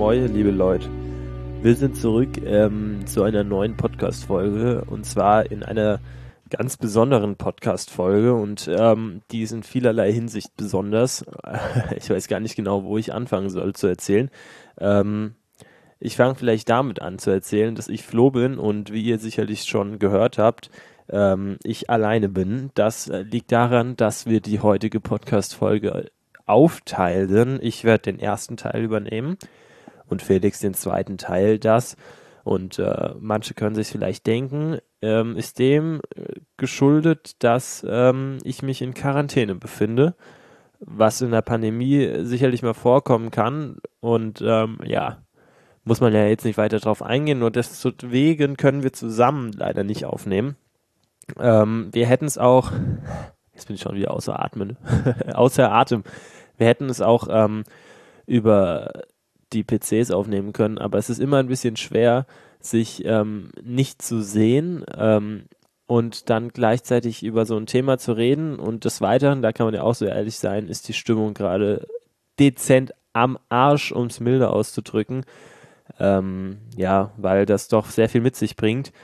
Moin, liebe Leute. Wir sind zurück zu einer neuen Podcast-Folge und zwar in einer ganz besonderen Podcast-Folge und die ist in vielerlei Hinsicht besonders. Ich weiß gar nicht genau, wo ich anfangen soll zu erzählen. Ich fange vielleicht damit an zu erzählen, dass ich Flo bin und wie ihr sicherlich schon gehört habt, ich alleine bin. Das liegt daran, dass wir die heutige Podcast-Folge aufteilen. Ich werde den ersten Teil übernehmen und Felix den zweiten Teil. Und manche können sich vielleicht denken, ist dem geschuldet, dass ich mich in Quarantäne befinde, was in der Pandemie sicherlich mal vorkommen kann und muss man ja jetzt nicht weiter drauf eingehen, nur deswegen können wir zusammen leider nicht aufnehmen. Wir hätten es auch, jetzt bin ich schon wieder außer Atem, wir hätten es auch über die PCs aufnehmen können, aber es ist immer ein bisschen schwer, sich nicht zu sehen und dann gleichzeitig über so ein Thema zu reden und des Weiteren, da kann man ja auch so ehrlich sein, ist die Stimmung gerade dezent am Arsch, um es milde auszudrücken, weil das doch sehr viel mit sich bringt.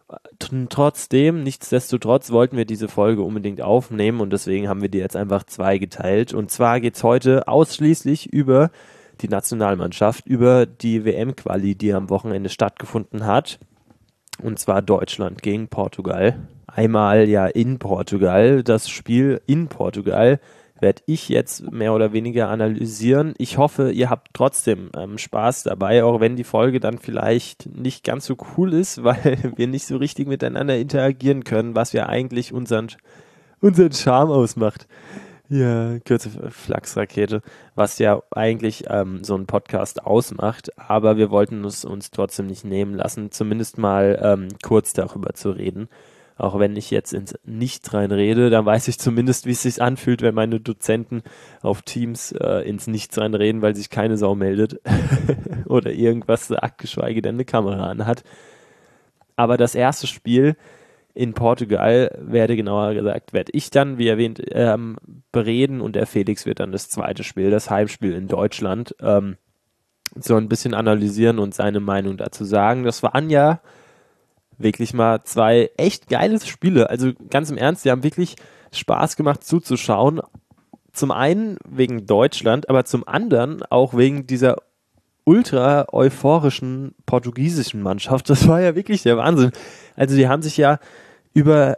Nichtsdestotrotz wollten wir diese Folge unbedingt aufnehmen und deswegen haben wir die jetzt einfach zweigeteilt. Und zwar geht es heute ausschließlich über die Nationalmannschaft, über die WM-Quali, die am Wochenende stattgefunden hat. Und zwar Deutschland gegen Portugal. Einmal ja in Portugal. Das Spiel in Portugal werde ich jetzt mehr oder weniger analysieren. Ich hoffe, ihr habt trotzdem Spaß dabei, auch wenn die Folge dann vielleicht nicht ganz so cool ist, weil wir nicht so richtig miteinander interagieren können, was ja eigentlich unseren Charme ausmacht. Ja, kurze Flachsrakete, was ja eigentlich so ein Podcast ausmacht, aber wir wollten es uns trotzdem nicht nehmen lassen, zumindest mal kurz darüber zu reden. Auch wenn ich jetzt ins Nichts reinrede, dann weiß ich zumindest, wie es sich anfühlt, wenn meine Dozenten auf Teams ins Nichts reinreden, weil sich keine Sau meldet oder irgendwas sagt, geschweige denn eine Kamera anhat. Aber das erste Spiel in Portugal werde ich dann, wie erwähnt, bereden und der Felix wird dann das zweite Spiel, das Heimspiel in Deutschland, so ein bisschen analysieren und seine Meinung dazu sagen. Das waren ja wirklich mal zwei echt geile Spiele. Also ganz im Ernst, die haben wirklich Spaß gemacht zuzuschauen. Zum einen wegen Deutschland, aber zum anderen auch wegen dieser ultra euphorischen portugiesischen Mannschaft. Das war ja wirklich der Wahnsinn. Also die haben sich ja über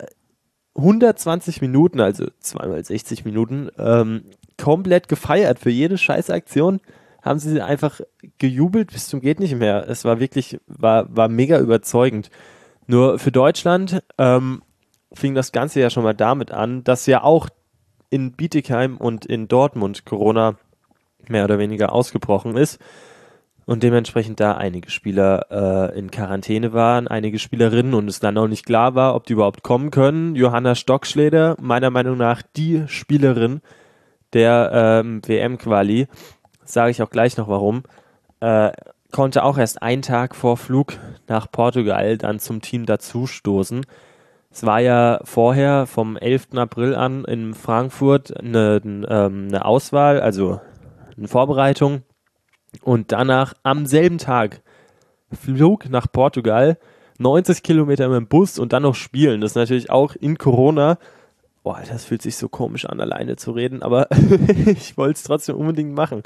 120 Minuten, also zweimal 60 Minuten, komplett gefeiert. Für jede Scheißaktion haben sie einfach gejubelt bis zum geht nicht mehr. Es war wirklich, war mega überzeugend. Nur für Deutschland fing das Ganze ja schon mal damit an, dass ja auch in Bietigheim und in Dortmund Corona mehr oder weniger ausgebrochen ist und dementsprechend da einige Spieler in Quarantäne waren, einige Spielerinnen und es dann auch nicht klar war, ob die überhaupt kommen können. Johanna Stockschläder, meiner Meinung nach die Spielerin der WM-Quali, sage ich auch gleich noch warum, konnte auch erst einen Tag vor Flug nach Portugal dann zum Team dazustoßen. Es war ja vorher vom 11. April an in Frankfurt eine Auswahl, also eine Vorbereitung und danach am selben Tag Flug nach Portugal, 90 Kilometer mit dem Bus und dann noch spielen. Das ist natürlich auch in Corona. Boah, das fühlt sich so komisch an, alleine zu reden, aber ich wollte es trotzdem unbedingt machen.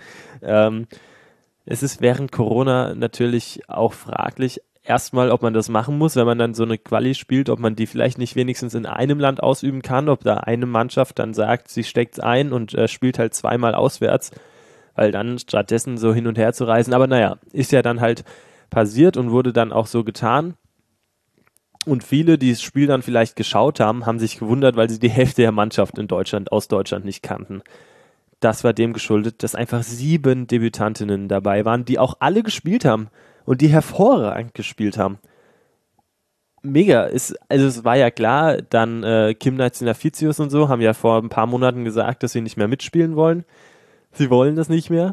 Es ist während Corona natürlich auch fraglich, erstmal, ob man das machen muss, wenn man dann so eine Quali spielt, ob man die vielleicht nicht wenigstens in einem Land ausüben kann, ob da eine Mannschaft dann sagt, sie steckt es ein und spielt halt zweimal auswärts, weil dann stattdessen so hin und her zu reisen, aber naja, ist ja dann halt passiert und wurde dann auch so getan. Und viele, die das Spiel dann vielleicht geschaut haben, haben sich gewundert, weil sie die Hälfte der Mannschaft aus Deutschland nicht kannten. Das war dem geschuldet, dass einfach 7 Debütantinnen dabei waren, die auch alle gespielt haben und die hervorragend gespielt haben. Mega. Es war ja klar, dann Kim Naitziner-Fitius und so haben ja vor ein paar Monaten gesagt, dass sie nicht mehr mitspielen wollen. Sie wollen das nicht mehr.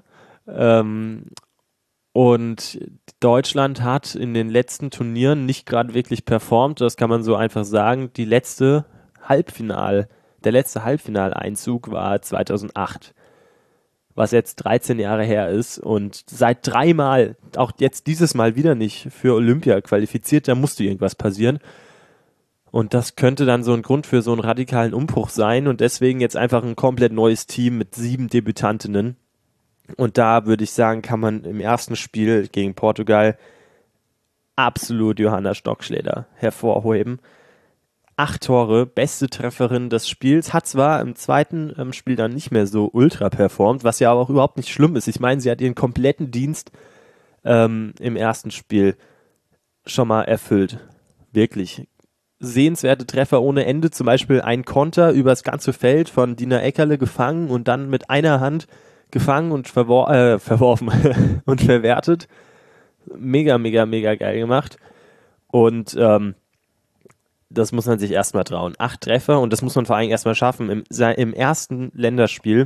Und Deutschland hat in den letzten Turnieren nicht gerade wirklich performt, das kann man so einfach sagen. Der letzte Halbfinaleinzug war 2008. was jetzt 13 Jahre her ist und seit 3-mal, auch jetzt dieses Mal wieder nicht für Olympia qualifiziert, da musste irgendwas passieren. Und das könnte dann so ein Grund für so einen radikalen Umbruch sein und deswegen jetzt einfach ein komplett neues Team mit 7 Debütantinnen. Und da würde ich sagen, kann man im ersten Spiel gegen Portugal absolut Johanna Stockschläger hervorheben. 8 Tore, beste Trefferin des Spiels, hat zwar im zweiten Spiel dann nicht mehr so ultra performt, was ja aber auch überhaupt nicht schlimm ist. Ich meine, sie hat ihren kompletten Dienst im ersten Spiel schon mal erfüllt. Wirklich sehenswerte Treffer ohne Ende, zum Beispiel ein Konter übers ganze Feld von Dina Eckerle gefangen und dann mit einer Hand gefangen und verworfen und verwertet. Mega, mega, mega geil gemacht. Und das muss man sich erstmal trauen. 8 Treffer und das muss man vor allem erstmal schaffen. Im ersten Länderspiel,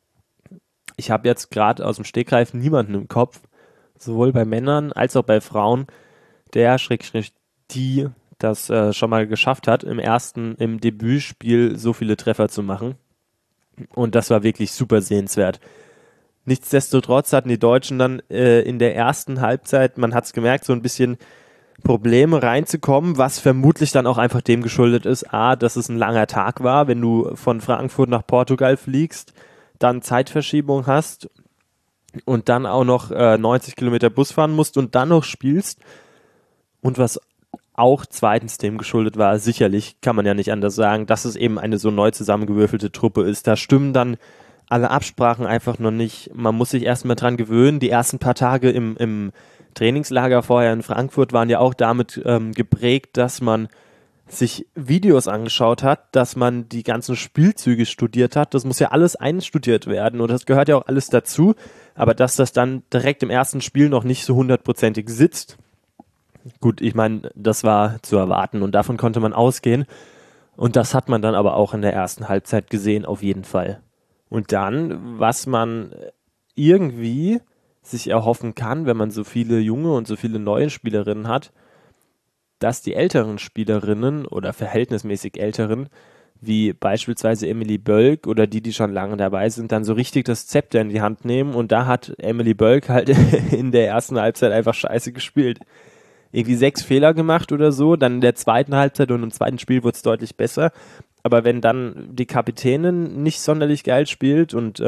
ich habe jetzt gerade aus dem Stegreif niemanden im Kopf, sowohl bei Männern als auch bei Frauen, der die das schon mal geschafft hat, im Debütspiel so viele Treffer zu machen. Und das war wirklich super sehenswert. Nichtsdestotrotz hatten die Deutschen dann in der ersten Halbzeit, man hat es gemerkt, so ein bisschen Probleme reinzukommen, was vermutlich dann auch einfach dem geschuldet ist, dass es ein langer Tag war, wenn du von Frankfurt nach Portugal fliegst, dann Zeitverschiebung hast und dann auch noch 90 Kilometer Bus fahren musst und dann noch spielst. Und was auch zweitens dem geschuldet war, sicherlich, kann man ja nicht anders sagen, dass es eben eine so neu zusammengewürfelte Truppe ist. Da stimmen dann alle Absprachen einfach noch nicht. Man muss sich erstmal dran gewöhnen. Die ersten paar Tage im Trainingslager vorher in Frankfurt waren ja auch damit geprägt, dass man sich Videos angeschaut hat, dass man die ganzen Spielzüge studiert hat. Das muss ja alles einstudiert werden und das gehört ja auch alles dazu. Aber dass das dann direkt im ersten Spiel noch nicht so 100%ig sitzt, gut, ich meine, das war zu erwarten und davon konnte man ausgehen. Und das hat man dann aber auch in der ersten Halbzeit gesehen, auf jeden Fall. Und dann, was man irgendwie sich erhoffen kann, wenn man so viele junge und so viele neue Spielerinnen hat, dass die älteren Spielerinnen oder verhältnismäßig älteren, wie beispielsweise Emily Bölk oder die schon lange dabei sind, dann so richtig das Zepter in die Hand nehmen. Und da hat Emily Bölk halt in der ersten Halbzeit einfach scheiße gespielt. Irgendwie 6 Fehler gemacht oder so, dann in der zweiten Halbzeit und im zweiten Spiel wurde es deutlich besser. Aber wenn dann die Kapitänin nicht sonderlich geil spielt und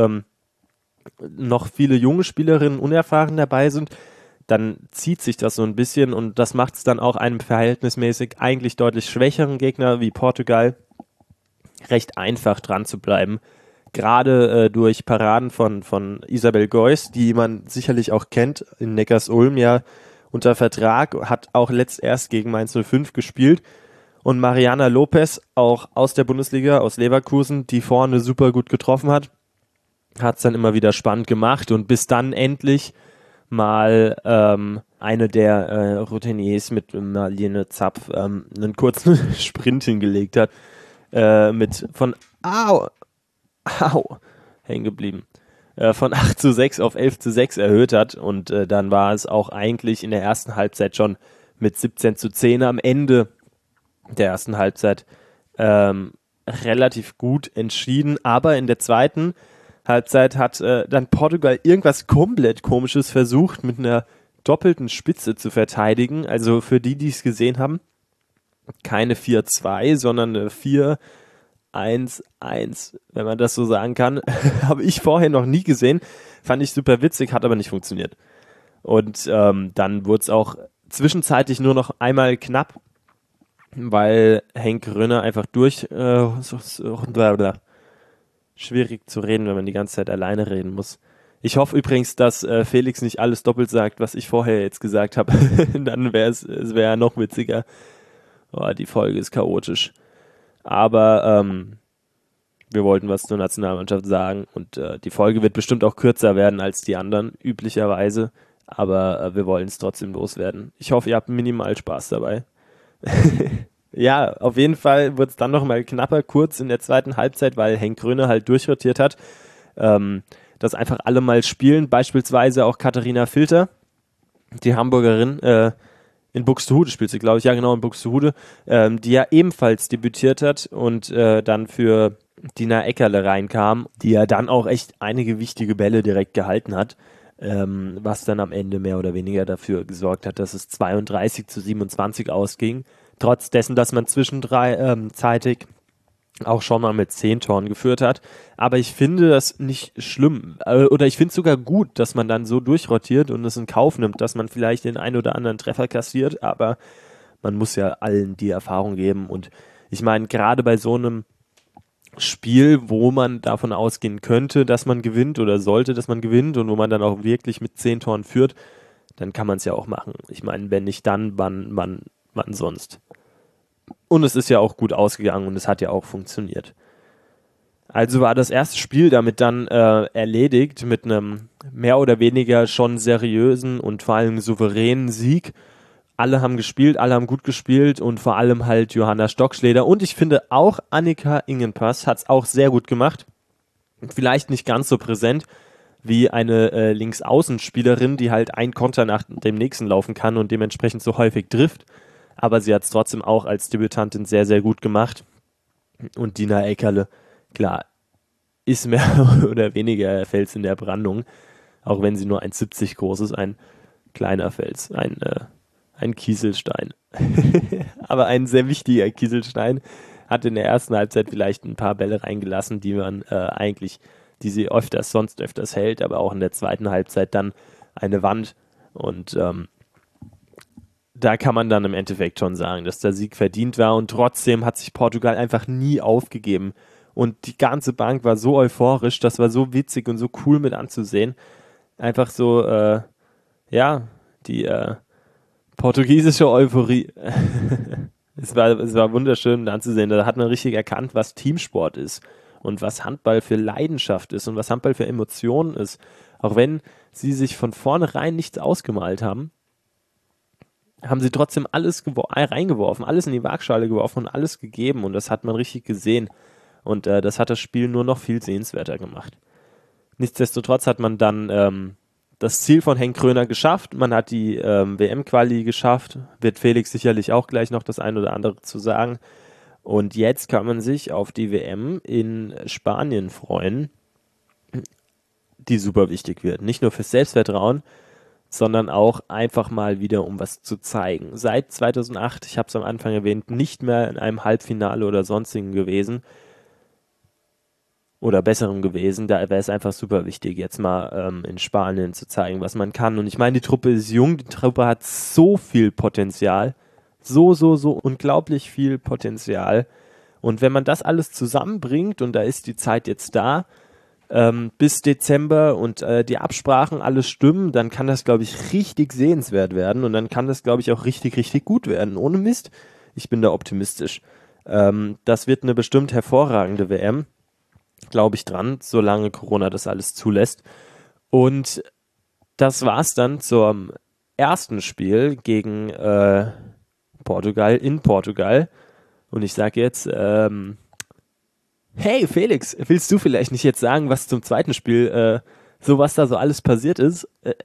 noch viele junge Spielerinnen unerfahren dabei sind, dann zieht sich das so ein bisschen und das macht es dann auch einem verhältnismäßig eigentlich deutlich schwächeren Gegner wie Portugal recht einfach dran zu bleiben. Gerade durch Paraden von Isabel Geuss, die man sicherlich auch kennt, in Neckarsulm ja unter Vertrag, hat auch erst gegen Mainz 05 gespielt. Und Mariana Lopez, auch aus der Bundesliga, aus Leverkusen, die vorne super gut getroffen hat es dann immer wieder spannend gemacht und bis dann endlich mal eine der Routiniers mit Marlene Zapf einen kurzen Sprint hingelegt hat, hängen geblieben, von 8:6 auf 11:6 erhöht hat und dann war es auch eigentlich in der ersten Halbzeit schon mit 17:10 am Ende der ersten Halbzeit relativ gut entschieden, aber in der zweiten Halbzeit hat dann Portugal irgendwas komplett Komisches versucht, mit einer doppelten Spitze zu verteidigen. Also für die es gesehen haben, keine 4-2, sondern eine 4-1-1, wenn man das so sagen kann. Habe ich vorher noch nie gesehen. Fand ich super witzig, hat aber nicht funktioniert. Und dann wurde es auch zwischenzeitlich nur noch einmal knapp, weil Henk Rönner einfach schwierig zu reden, wenn man die ganze Zeit alleine reden muss. Ich hoffe übrigens, dass Felix nicht alles doppelt sagt, was ich vorher jetzt gesagt habe. Dann wäre es wär noch witziger. Oh, die Folge ist chaotisch. Aber wir wollten was zur Nationalmannschaft sagen und die Folge wird bestimmt auch kürzer werden als die anderen, üblicherweise. Aber wir wollen es trotzdem loswerden. Ich hoffe, ihr habt minimal Spaß dabei. Ja, auf jeden Fall wurde es dann nochmal knapper, kurz in der zweiten Halbzeit, weil Henk Gröne halt durchrotiert hat, dass einfach alle mal spielen, beispielsweise auch Katharina Filter, die Hamburgerin, in Buxtehude spielt sie, glaube ich, ja genau, in Buxtehude, die ja ebenfalls debütiert hat und dann für Dina Eckerle reinkam, die ja dann auch echt einige wichtige Bälle direkt gehalten hat, was dann am Ende mehr oder weniger dafür gesorgt hat, dass es 32-27 ausging. Trotz dessen, dass man zwischenzeitig auch schon mal mit 10 Toren geführt hat. Aber ich finde das nicht schlimm. Oder ich finde es sogar gut, dass man dann so durchrotiert und es in Kauf nimmt, dass man vielleicht den einen oder anderen Treffer kassiert. Aber man muss ja allen die Erfahrung geben. Und ich meine, gerade bei so einem Spiel, wo man davon ausgehen könnte, dass man gewinnt oder sollte, dass man gewinnt und wo man dann auch wirklich mit 10 Toren führt, dann kann man es ja auch machen. Ich meine, wenn nicht dann, wann sonst? Und es ist ja auch gut ausgegangen und es hat ja auch funktioniert. Also war das erste Spiel damit dann erledigt mit einem mehr oder weniger schon seriösen und vor allem souveränen Sieg. Alle haben gespielt, alle haben gut gespielt und vor allem halt Johanna Stockschleder. Und ich finde auch Annika Ingenpass hat es auch sehr gut gemacht. Vielleicht nicht ganz so präsent wie eine Linksaußenspielerin, die halt ein Konter nach dem nächsten laufen kann und dementsprechend so häufig trifft. Aber sie hat es trotzdem auch als Debütantin sehr, sehr gut gemacht. Und Dina Eckerle, klar, ist mehr oder weniger Fels in der Brandung, auch wenn sie nur 1,70 groß ist, ein kleiner Fels, ein Kieselstein. Aber ein sehr wichtiger Kieselstein, hat in der ersten Halbzeit vielleicht ein paar Bälle reingelassen, die sie sonst öfters hält, aber auch in der zweiten Halbzeit dann eine Wand. Und da kann man dann im Endeffekt schon sagen, dass der Sieg verdient war und trotzdem hat sich Portugal einfach nie aufgegeben. Und die ganze Bank war so euphorisch, das war so witzig und so cool mit anzusehen. Einfach so, die portugiesische Euphorie. Es war wunderschön anzusehen. Da hat man richtig erkannt, was Teamsport ist und was Handball für Leidenschaft ist und was Handball für Emotionen ist. Auch wenn sie sich von vornherein nichts ausgemalt haben, haben sie trotzdem alles reingeworfen, alles in die Waagschale geworfen und alles gegeben und das hat man richtig gesehen. Und das hat das Spiel nur noch viel sehenswerter gemacht. Nichtsdestotrotz hat man dann das Ziel von Henk Kröner geschafft. Man hat die WM-Quali geschafft. Wird Felix sicherlich auch gleich noch das ein oder andere zu sagen. Und jetzt kann man sich auf die WM in Spanien freuen, die super wichtig wird. Nicht nur fürs Selbstvertrauen, sondern auch einfach mal wieder, um was zu zeigen. Seit 2008, ich habe es am Anfang erwähnt, nicht mehr in einem Halbfinale oder sonstigen gewesen oder besserem gewesen. Da wäre es einfach super wichtig, jetzt mal in Spanien zu zeigen, was man kann. Und ich meine, die Truppe ist jung, die Truppe hat so viel Potenzial, so unglaublich viel Potenzial. Und wenn man das alles zusammenbringt und da ist die Zeit jetzt da, bis Dezember und die Absprachen alles stimmen, dann kann das, glaube ich, richtig sehenswert werden und dann kann das, glaube ich, auch richtig, richtig gut werden. Ohne Mist, ich bin da optimistisch. Das wird eine bestimmt hervorragende WM, glaube ich dran, solange Corona das alles zulässt. Und das war's dann zum ersten Spiel gegen Portugal in Portugal. Und ich sage jetzt, hey Felix, willst du vielleicht nicht jetzt sagen, was zum zweiten Spiel, was da so alles passiert ist?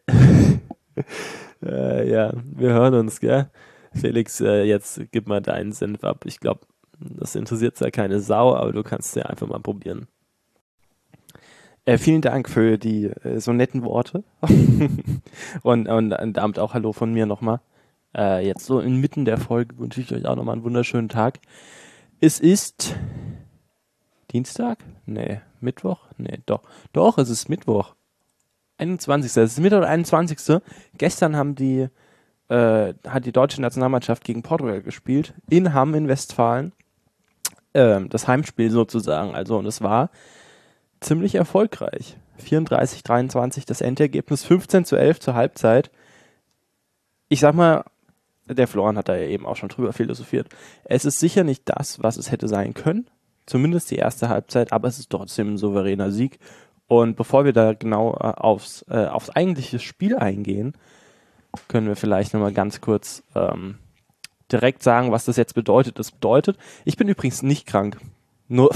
Ja, wir hören uns, gell? Felix, jetzt gib mal deinen Senf ab. Ich glaube, das interessiert zwar keine Sau, aber du kannst es ja einfach mal probieren. Vielen Dank für die so netten Worte. und damit auch Hallo von mir nochmal. Jetzt so inmitten der Folge wünsche ich euch auch nochmal einen wunderschönen Tag. Es ist Dienstag? Nee. Mittwoch? Nee, doch. Doch, es ist Mittwoch. 21. Es ist Mittwoch, der 21. Gestern hat die deutsche Nationalmannschaft gegen Portugal gespielt. In Hamm in Westfalen. Das Heimspiel sozusagen. Also, und es war ziemlich erfolgreich. 34-23 das Endergebnis, 15-11 zur Halbzeit. Ich sag mal, der Florian hat da ja eben auch schon drüber philosophiert. Es ist sicher nicht das, was es hätte sein können. Zumindest die erste Halbzeit, aber es ist trotzdem ein souveräner Sieg. Und bevor wir da genau aufs eigentliche Spiel eingehen, können wir vielleicht nochmal ganz kurz direkt sagen, was das jetzt bedeutet. Das bedeutet, ich bin übrigens nicht krank. Nur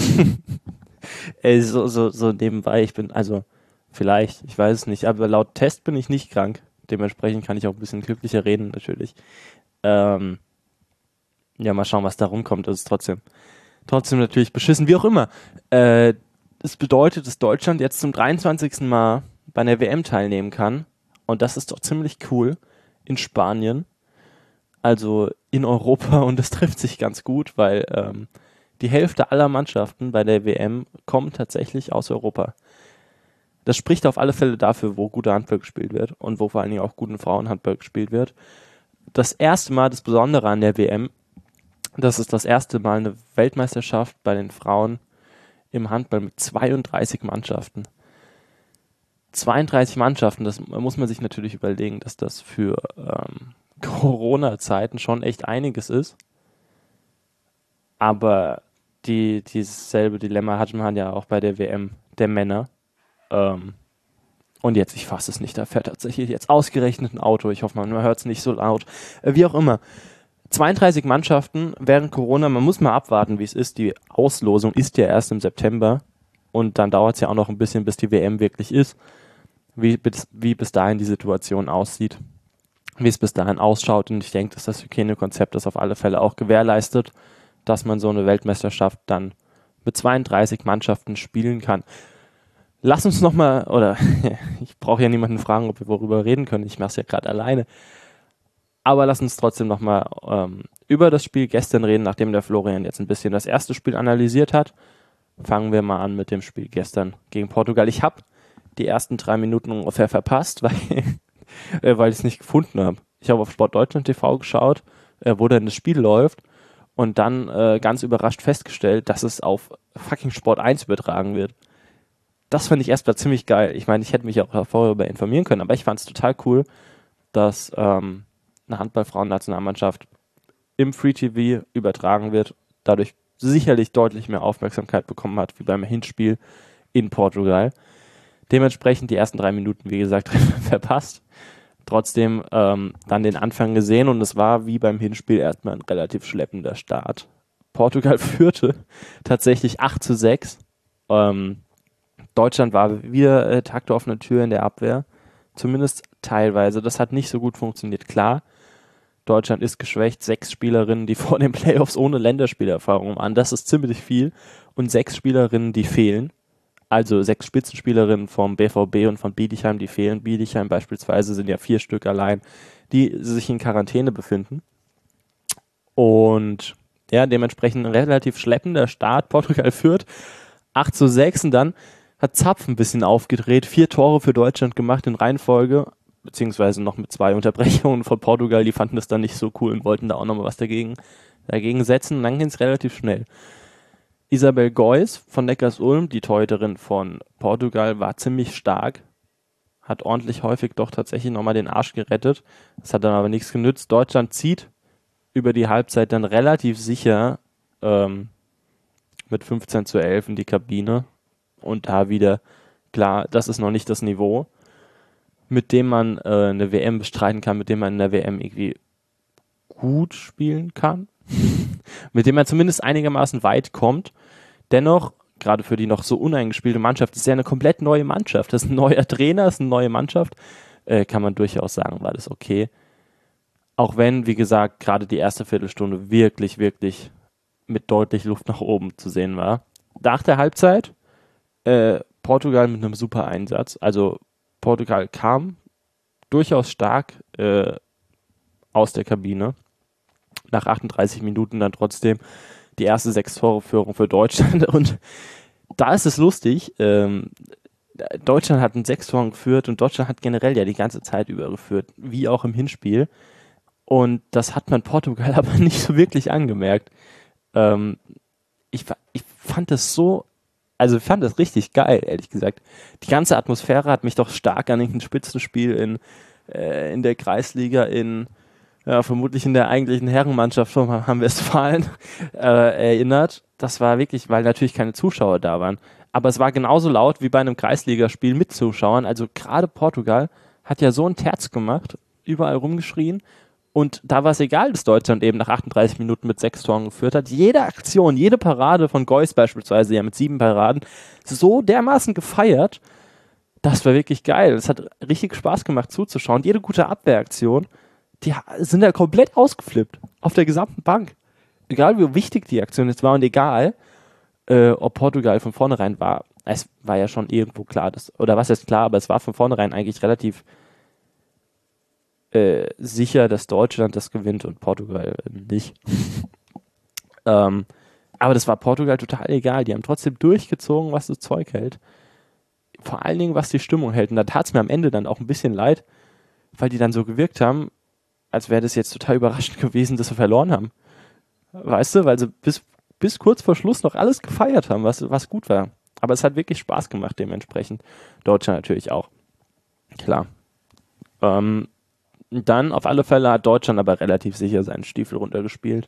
so nebenbei, vielleicht, ich weiß es nicht, aber laut Test bin ich nicht krank. Dementsprechend kann ich auch ein bisschen glücklicher reden, natürlich. Ja, mal schauen, was da rumkommt. Das ist trotzdem trotzdem natürlich beschissen, wie auch immer. Das bedeutet, dass Deutschland jetzt zum 23. Mal bei einer WM teilnehmen kann. Und das ist doch ziemlich cool in Spanien, also in Europa. Und das trifft sich ganz gut, weil die Hälfte aller Mannschaften bei der WM kommen tatsächlich aus Europa. Das spricht auf alle Fälle dafür, wo guter Handball gespielt wird und wo vor allen Dingen auch guten Frauenhandball gespielt wird. Das erste Mal, das Besondere an der WM, das ist das erste Mal eine Weltmeisterschaft bei den Frauen im Handball mit 32 Mannschaften. 32 Mannschaften, das muss man sich natürlich überlegen, dass das für Corona-Zeiten schon echt einiges ist. Aber dieses selbe Dilemma hatte man ja auch bei der WM der Männer. Und jetzt, ich fasse es nicht, da fährt tatsächlich jetzt ausgerechnet ein Auto. Ich hoffe, man hört es nicht so laut. Wie auch immer. 32 Mannschaften während Corona, man muss mal abwarten, wie es ist. Die Auslosung ist ja erst im September und dann dauert es ja auch noch ein bisschen, bis die WM wirklich ist. Wie bis dahin die Situation aussieht, wie es bis dahin ausschaut. Und ich denke, dass das Hygienekonzept das auf alle Fälle auch gewährleistet, dass man so eine Weltmeisterschaft dann mit 32 Mannschaften spielen kann. Lass uns nochmal, oder ich brauche ja niemanden fragen, ob wir worüber reden können, ich mache es ja gerade alleine, aber lass uns trotzdem nochmal über das Spiel gestern reden, nachdem der Florian jetzt ein bisschen das erste Spiel analysiert hat. Fangen wir mal an mit dem Spiel gestern gegen Portugal. Ich habe die ersten 3 Minuten ungefähr verpasst, weil ich es nicht gefunden habe. Ich habe auf Sport Deutschland TV geschaut, wo dann das Spiel läuft und dann ganz überrascht festgestellt, dass es auf fucking Sport 1 übertragen wird. Das fand ich erstmal ziemlich geil. Ich meine, ich hätte mich auch vorher darüber informieren können, aber ich fand es total cool, dass eine Handball-Frauen-Nationalmannschaft im Free TV übertragen wird, dadurch sicherlich deutlich mehr Aufmerksamkeit bekommen hat, wie beim Hinspiel in Portugal. Dementsprechend die ersten 3 Minuten, wie gesagt, verpasst. Trotzdem dann den Anfang gesehen und es war wie beim Hinspiel erstmal ein relativ schleppender Start. Portugal führte tatsächlich 8:6. Deutschland war wieder Tag der offenen Tür in der Abwehr, zumindest teilweise. Das hat nicht so gut funktioniert. Klar, Deutschland ist geschwächt. 6 Spielerinnen, die vor den Playoffs ohne Länderspielerfahrung waren, das ist ziemlich viel. Und 6 Spielerinnen, die fehlen. Also 6 Spitzenspielerinnen vom BVB und von Bietigheim, die fehlen. Bietigheim beispielsweise sind ja 4 Stück allein, die sich in Quarantäne befinden. Und ja, dementsprechend ein relativ schleppender Start. Portugal führt 8:6 und dann hat Zapf ein bisschen aufgedreht, 4 Tore für Deutschland gemacht in Reihenfolge, beziehungsweise noch mit 2 Unterbrechungen von Portugal, die fanden das dann nicht so cool und wollten da auch nochmal was dagegen setzen und dann ging es relativ schnell. Isabel Geuss von Neckarsulm, die Torhüterin von Portugal, war ziemlich stark, hat ordentlich häufig doch tatsächlich nochmal den Arsch gerettet, das hat dann aber nichts genützt. Deutschland zieht über die Halbzeit dann relativ sicher mit 15:11 in die Kabine. Und da wieder, klar, das ist noch nicht das Niveau, mit dem man eine WM bestreiten kann, mit dem man in der WM irgendwie gut spielen kann, mit dem man zumindest einigermaßen weit kommt. Dennoch, gerade für die noch so uneingespielte Mannschaft, ist ja eine komplett neue Mannschaft. Das ist ein neuer Trainer, das ist eine neue Mannschaft. Kann man durchaus sagen, war das okay. Auch wenn, wie gesagt, gerade die erste Viertelstunde wirklich, wirklich mit deutlich Luft nach oben zu sehen war. Nach der Halbzeit Portugal mit einem super Einsatz. Also Portugal kam durchaus stark aus der Kabine. Nach 38 Minuten dann trotzdem die erste 6-Tore-Führung für Deutschland. Und da ist es lustig, Deutschland hat in 6 Toren geführt und Deutschland hat generell ja die ganze Zeit über geführt, wie auch im Hinspiel. Und das hat man Portugal aber nicht so wirklich angemerkt. Ich fand das so, also ich fand das richtig geil, ehrlich gesagt. Die ganze Atmosphäre hat mich doch stark an ein Spitzenspiel in der Kreisliga vermutlich in der eigentlichen Herrenmannschaft von Hamm-Westfalen erinnert. Das war wirklich, weil natürlich keine Zuschauer da waren. Aber es war genauso laut wie bei einem Kreisligaspiel mit Zuschauern. Also gerade Portugal hat ja so einen Terz gemacht, überall rumgeschrien. Und da war es egal, dass Deutschland eben nach 38 Minuten mit 6 Toren geführt hat. Jede Aktion, jede Parade von Geuss beispielsweise, ja mit 7 Paraden, so dermaßen gefeiert. Das war wirklich geil. Es hat richtig Spaß gemacht zuzuschauen. Jede gute Abwehraktion, die sind ja komplett ausgeflippt. Auf der gesamten Bank. egal wie wichtig die Aktion jetzt war und egal, ob Portugal von vornherein war, es war ja schon irgendwo klar, oder was heißt klar, aber es war von vornherein eigentlich relativ sicher, dass Deutschland das gewinnt und Portugal nicht. Aber das war Portugal total egal. Die haben trotzdem durchgezogen, was das Zeug hält. Vor allen Dingen, was die Stimmung hält. Und da tat es mir am Ende dann auch ein bisschen leid, weil die dann so gewirkt haben, als wäre das jetzt total überraschend gewesen, dass wir verloren haben. Weißt du, weil sie bis kurz vor Schluss noch alles gefeiert haben, was gut war. Aber es hat wirklich Spaß gemacht dementsprechend. Deutschland natürlich auch. Klar. Dann auf alle Fälle hat Deutschland aber relativ sicher seinen Stiefel runtergespielt.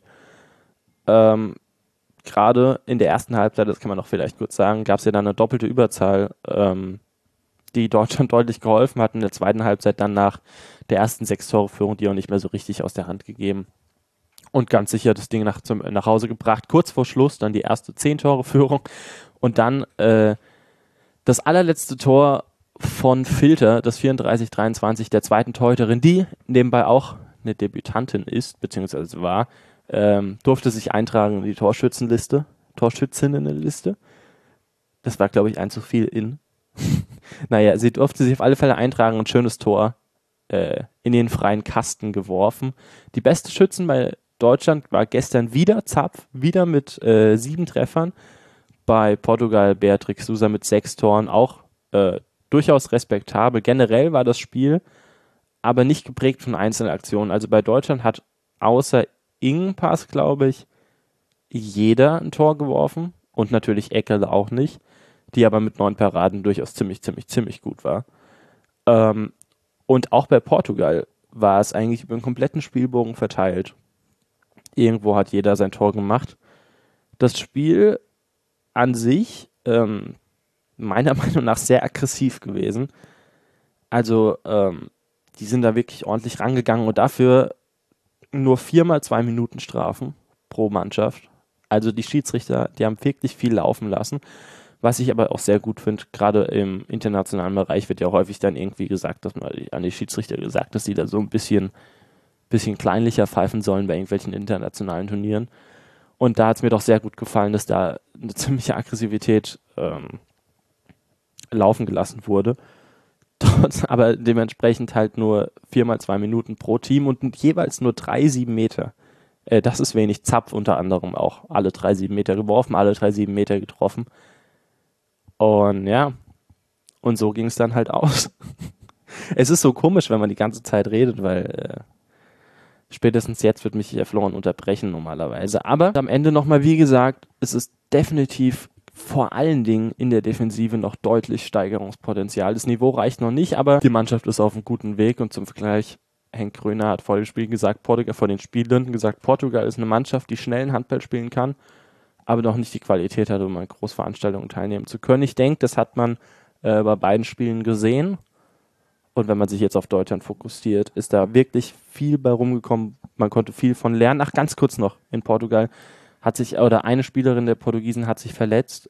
Gerade in der ersten Halbzeit, das kann man noch vielleicht kurz sagen, gab es ja dann eine doppelte Überzahl, die Deutschland deutlich geholfen hat. In der zweiten Halbzeit dann nach der ersten 6-Tore-Führung, die auch nicht mehr so richtig aus der Hand gegeben. Und ganz sicher das Ding nach Hause gebracht. Kurz vor Schluss dann die erste 10-Tore-Führung. Und dann das allerletzte Tor von Filter, das 34-23 der zweiten Torhüterin, die nebenbei auch eine Debütantin ist, beziehungsweise war, durfte sich eintragen in die Torschützinnenliste. Das war, glaube ich, ein zu viel in. Naja, sie durfte sich auf alle Fälle eintragen, ein schönes Tor in den freien Kasten geworfen. Die beste Schützin bei Deutschland war gestern wieder Zapf, wieder mit 7 Treffern. Bei Portugal Beatrix Sousa mit 6 Toren, auch durchaus respektabel. Generell war das Spiel aber nicht geprägt von einzelnen Aktionen. Also bei Deutschland hat außer Ingpass, glaube ich, jeder ein Tor geworfen und natürlich Eckerle auch nicht, die aber mit 9 Paraden durchaus ziemlich gut war. Und auch bei Portugal war es eigentlich über den kompletten Spielbogen verteilt. Irgendwo hat jeder sein Tor gemacht. Das Spiel an sich meiner Meinung nach sehr aggressiv gewesen. Also die sind da wirklich ordentlich rangegangen und dafür nur 4x 2 Minuten Strafen pro Mannschaft. Also die Schiedsrichter, die haben wirklich viel laufen lassen. Was ich aber auch sehr gut finde, gerade im internationalen Bereich wird ja häufig dann irgendwie gesagt, dass man an die Schiedsrichter gesagt, dass die da so ein bisschen kleinlicher pfeifen sollen bei irgendwelchen internationalen Turnieren. Und da hat es mir doch sehr gut gefallen, dass da eine ziemliche Aggressivität laufen gelassen wurde. Aber dementsprechend halt nur 4x 2 Minuten pro Team und jeweils nur 3 7 Meter. Das ist wenig. Zapf unter anderem auch. Alle 3 7 Meter geworfen, alle 3 7 Meter getroffen. Und ja, und so ging es dann halt aus. Es ist so komisch, wenn man die ganze Zeit redet, weil spätestens jetzt wird mich hier Florian unterbrechen normalerweise. Aber am Ende nochmal, wie gesagt, es ist definitiv vor allen Dingen in der Defensive noch deutlich Steigerungspotenzial. Das Niveau reicht noch nicht, aber die Mannschaft ist auf einem guten Weg und zum Vergleich, Henk Gröner hat vor dem Spiel gesagt, vor den Spielern gesagt, Portugal ist eine Mannschaft, die schnell ein Handball spielen kann, aber noch nicht die Qualität hat, um an Großveranstaltungen teilnehmen zu können. Ich denke, das hat man bei beiden Spielen gesehen. Und wenn man sich jetzt auf Deutschland fokussiert, ist da wirklich viel bei rumgekommen. Man konnte viel von lernen. Ach, ganz kurz noch, in Portugal eine Spielerin der Portugiesen hat sich verletzt.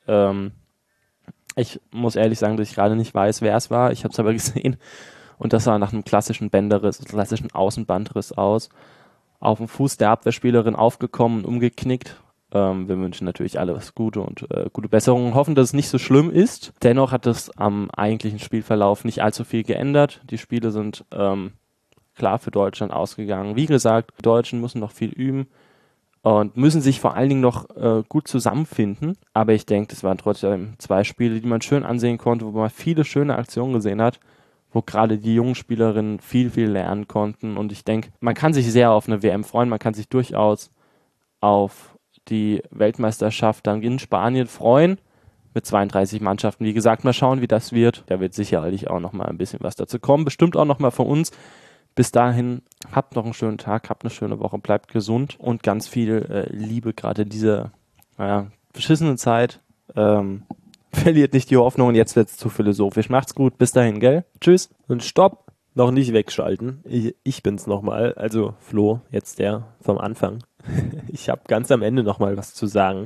Ich muss ehrlich sagen, dass ich gerade nicht weiß, wer es war. Ich habe es aber gesehen. Und das sah nach einem klassischen Bänderriss, klassischen Außenbandriss aus. Auf dem Fuß der Abwehrspielerin aufgekommen und umgeknickt. Wir wünschen natürlich alles Gute und gute Besserung und hoffen, dass es nicht so schlimm ist. Dennoch hat es am eigentlichen Spielverlauf nicht allzu viel geändert. Die Spiele sind klar für Deutschland ausgegangen. Wie gesagt, die Deutschen müssen noch viel üben und müssen sich vor allen Dingen noch gut zusammenfinden. Aber ich denke, das waren trotzdem 2 Spiele, die man schön ansehen konnte, wo man viele schöne Aktionen gesehen hat, wo gerade die jungen Spielerinnen viel lernen konnten. Und ich denke, man kann sich sehr auf eine WM freuen. Man kann sich durchaus auf die Weltmeisterschaft dann in Spanien freuen, mit 32 Mannschaften. Wie gesagt, mal schauen, wie das wird. Da wird sicherlich auch noch mal ein bisschen was dazu kommen. Bestimmt auch noch mal von uns. Bis dahin, habt noch einen schönen Tag, habt eine schöne Woche, bleibt gesund und ganz viel Liebe gerade in dieser beschissenen Zeit. Verliert nicht die Hoffnung und jetzt wird es zu philosophisch. Macht's gut, bis dahin, gell? Tschüss. Und stopp, noch nicht wegschalten. Ich bin's nochmal, also Flo, jetzt der vom Anfang. Ich habe ganz am Ende nochmal was zu sagen.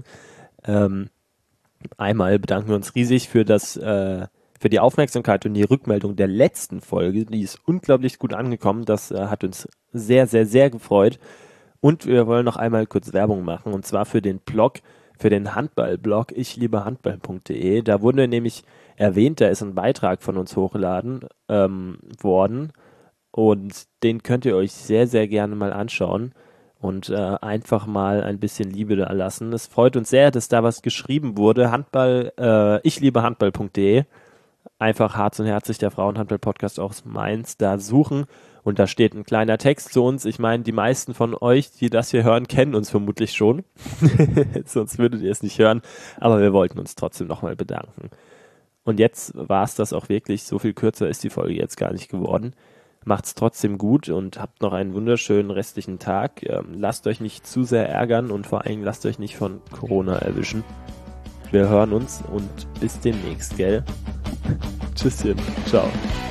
Einmal bedanken wir uns riesig für die Aufmerksamkeit und die Rückmeldung der letzten Folge. Die ist unglaublich gut angekommen. Das hat uns sehr gefreut. Und wir wollen noch einmal kurz Werbung machen, und zwar für den Blog, für den Handball-Blog ichliebehandball.de. Da wurde nämlich erwähnt, da ist ein Beitrag von uns hochgeladen worden, und den könnt ihr euch sehr, sehr gerne mal anschauen und einfach mal ein bisschen Liebe da lassen. Es freut uns sehr, dass da was geschrieben wurde. ichliebehandball.de. Einfach Harz und Herzlich, der Frauenhandball-Podcast aus Mainz, da suchen, und da steht ein kleiner Text zu uns. Ich meine, die meisten von euch, die das hier hören, kennen uns vermutlich schon. Sonst würdet ihr es nicht hören. Aber wir wollten uns trotzdem nochmal bedanken. Und jetzt war es das auch wirklich. So viel kürzer ist die Folge jetzt gar nicht geworden. Macht's trotzdem gut und habt noch einen wunderschönen restlichen Tag. Lasst euch nicht zu sehr ärgern und vor allem lasst euch nicht von Corona erwischen. Wir hören uns und bis demnächst, gell? Tschüsschen. Ciao.